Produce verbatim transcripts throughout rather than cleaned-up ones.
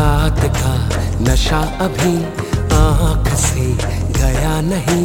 रात का नशा अभी आँख से गया नहीं।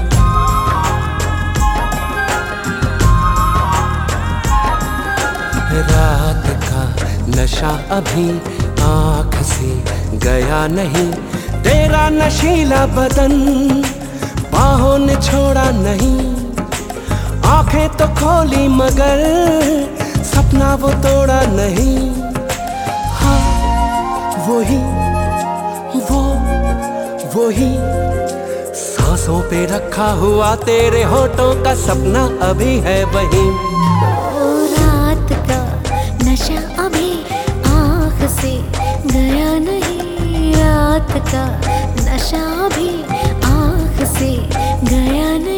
रात का नशा अभी आँख से गया नहीं। तेरा नशीला बदन बाहों ने छोड़ा नहीं। आंखें तो खोली मगर सपना वो तोड़ा नहीं। हाँ वही वो वही सांसों पे रखा हुआ तेरे होठों का सपना अभी है वही। रात का नशा अभी आँख से गया नहीं। रात का नशा अभी आँख से गया नहीं।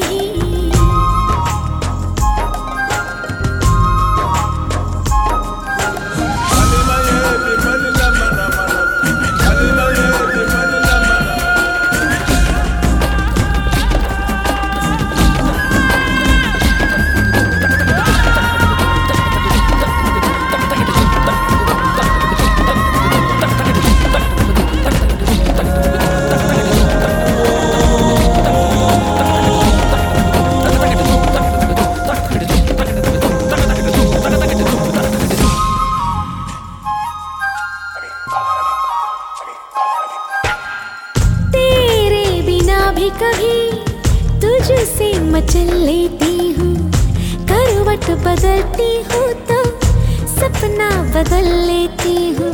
कभी तुझसे मचल लेती हूँ, करवट बदलती हूँ तो सपना बदल लेती हूँ।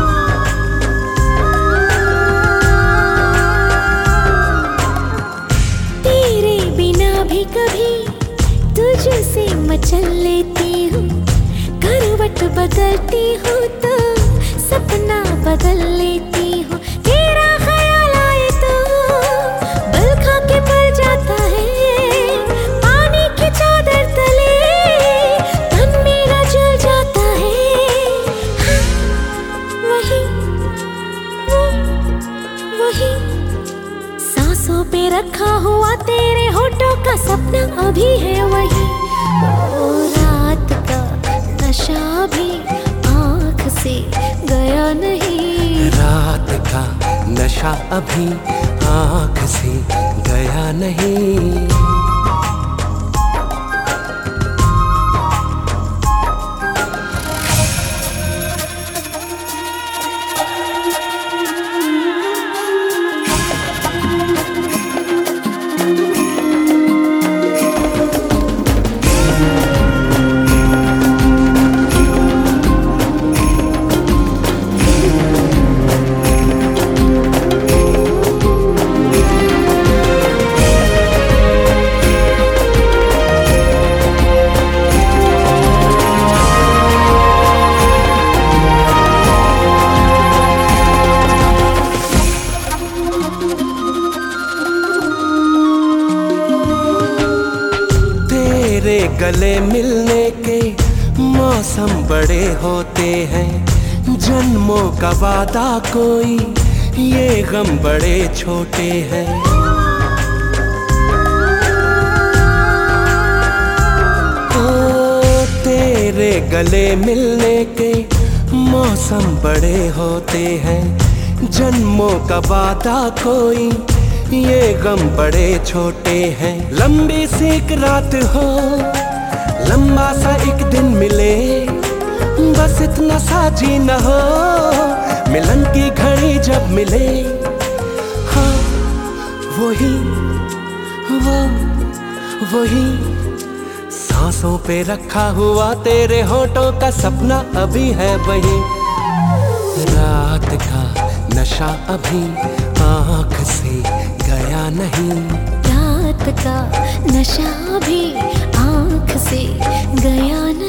तेरे बिना भी कभी तुझसे मचल लेती हूँ, करवट बदलती हूँ तो सपना बदल लेती हूँ। तेरा ख्याल आए तो बल खा के मर जाता है, पानी की चादर तले तन मेरा जल जाता है। हाँ, वही वो वही सांसों पे रखा हुआ तेरे होठों का सपना अभी है वही। ओ रात का नशा भी आँख से गया नहीं। रात का नशा अभी आँख से गया नहीं। तेरे गले मिलने के मौसम बड़े होते हैं, जन्मों का वादा कोई ये गम बड़े छोटे हैं। ओ तेरे गले मिलने के मौसम बड़े होते हैं, जन्मों का वादा कोई ये गम बड़े छोटे हैं। लंबी सी एक रात हो, लंबा सा एक दिन मिले, बस इतना सा जी न हो, मिलन की घड़ी जब मिले। हाँ वही वो वही सांसों पे रखा हुआ तेरे होठों का सपना अभी है वही। रात का नशा अभी आँख से गया नहीं। रात का नशा भी आँख से गया नहीं।